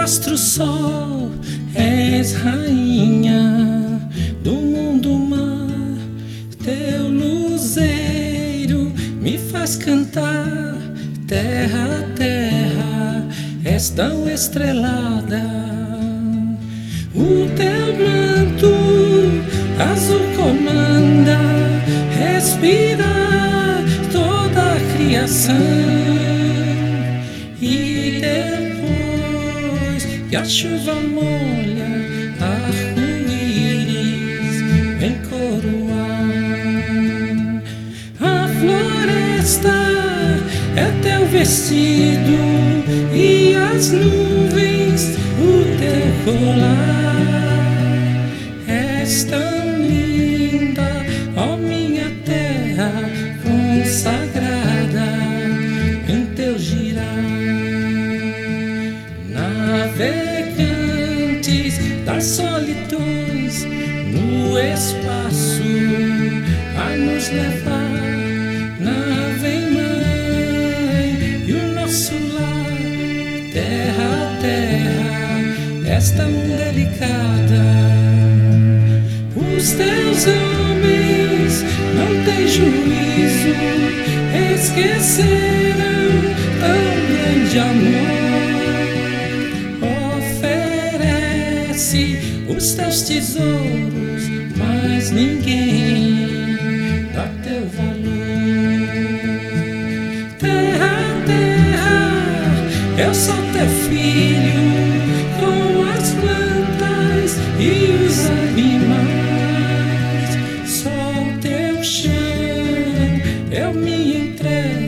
astro sol, és rainha do mundo mar. Teu luzeiro me faz cantar. Terra, terra, és tão estrelada. O teu manto azul comanda, respira toda a criação. E depois que a chuva molha, arco-íris vem coroar. A floresta é teu vestido e as nuvens o teu colar. És tão linda, ó minha terra consagrada em teu girar. Navegantes das solidões no espaço a nos levar. Nave mãe e o nosso lar. Terra, terra, és tão delicada. Os teus homens não têm juízo, esqueceram tão grande amor. Oferece os teus tesouros, mas ninguém dá teu valor. Terra, terra, eu sou teu filho, com as plantas e os animais. Sou teu chão, eu me entrego.